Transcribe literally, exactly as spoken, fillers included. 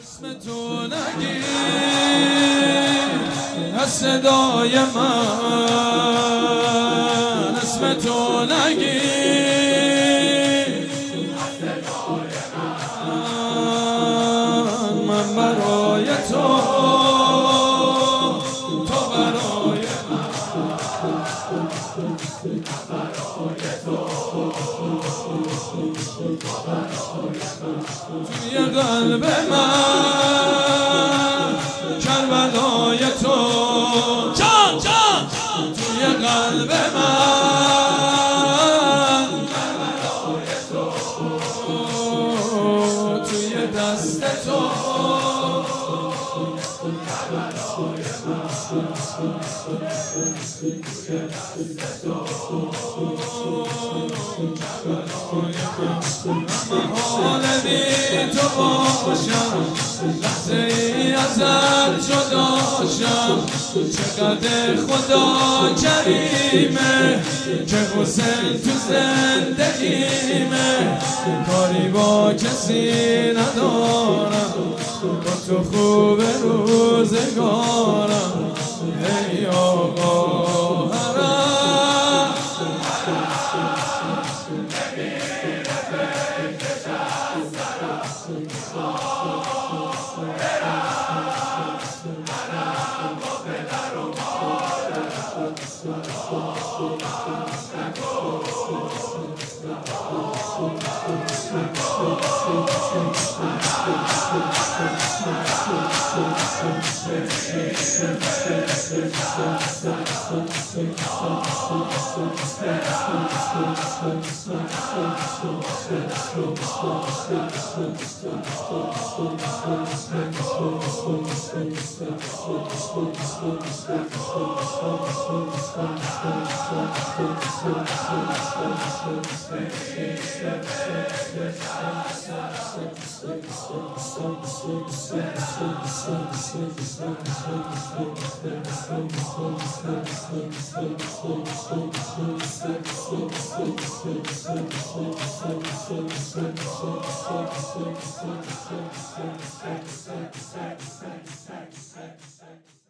اسم تو نگیر از صدای من، اسم تو نگیر از صدای من. من برای تو، تو برای من، من برای تو، تو برای من. توی قلب من کربلای تو، جان جان توی قلب من کربلای تو، توی دست تو کربلای من، توی دست تو کربلای من. محال بی تو باشم، لحظه ای ازت جدا شم. چقدر خدا کریمه که حسین تو زندگیمه. کاری با کسی ندارم، با تو خوب روزگارم. ای آقا حرم Thank you.